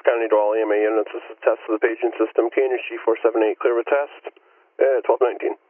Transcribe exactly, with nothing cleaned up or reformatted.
County to all E M A units. This is a test of the paging system. K N H G four seven eight, clear of test. Uh, twelve nineteen.